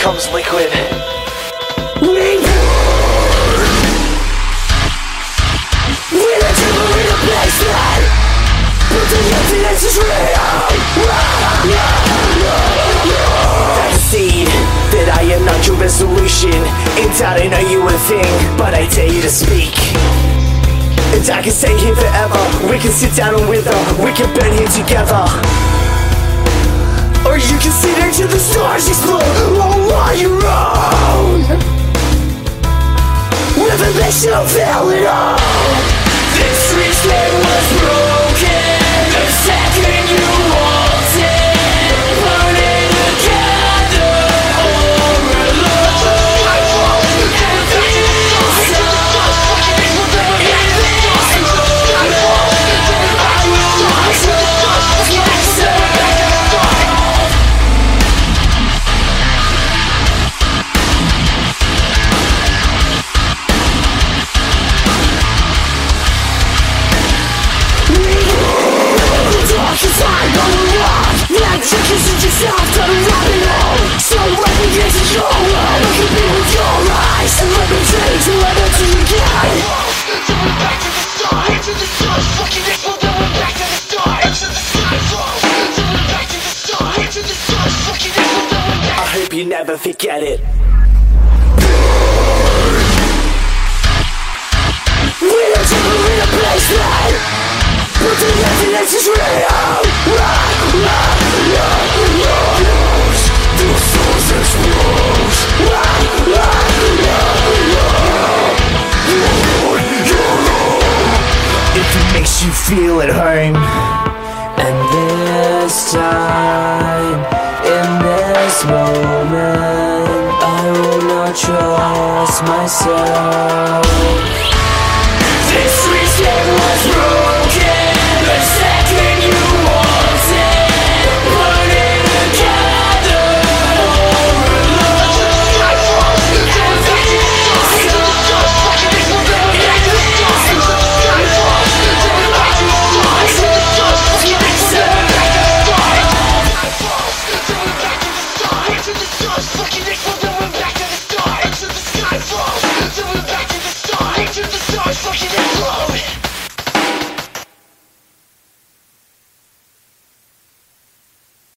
becomes liquid. We're the devil in a basement, but the emptiness is real. I see that I am not your resolution, and doubt I know you a thing, but I dare you to speak. And I can stay here forever. We can sit down and wither. We can burn here together. Or you can sit there till the stars explode all on your own. Revelation of hell at all. This reason was broken the second you walked in. Putting together all alone. Yourself, gotta wrap it all. So let me get to your world. Look at me with your eyes, and let me change you ever to again. So we're back to the start. To the stars, fucking this will do it back to the start. To the stars, so we're back to the start. To the stars, fucking this will do it back. I hope you never forget it. We're the devil in a basement, but the evidence is real. The source explodes. If it makes you feel at home. And this time, in this moment, I will not trust myself.